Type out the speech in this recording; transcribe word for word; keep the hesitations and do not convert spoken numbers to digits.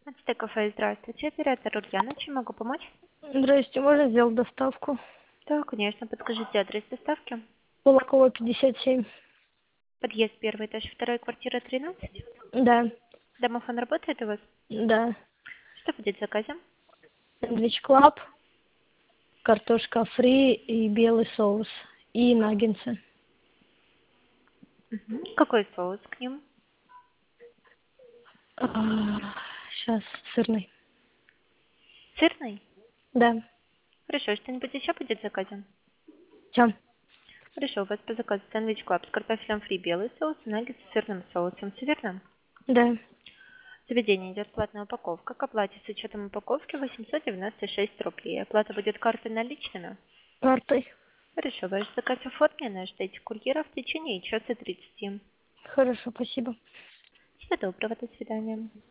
Ацтек кафе, здравствуйте. Оператор Ульяна, чем могу помочь? Здрасте, можно сделать доставку? Да, конечно. Подскажите адрес доставки. Кулакова, пятьдесят семь. Подъезд первый этаж, второй квартира тринадцать. Да, Домофон работает у вас? да. Что будет в заказе? Сэндвич Клаб, картошка фри и белый соус. И наггетсы. Мгм. Какой соус к ним? Сейчас, сырный. Сырный? Да. Хорошо, что-нибудь еще будет в заказе? Чем? Хорошо, у вас по заказу сэндвич клаб с картофелем фри, белый соус и наггетс с сырным соусом. Все верно? Да. Заведение идет платная упаковка. К оплате с учетом упаковки восемьсот девяносто шесть рублей. Оплата будет картой наличными. Картой. Хорошо, ваш заказ оформлен. Ждите курьера в течение часа тридцати. Хорошо, спасибо. Всего доброго, до свидания.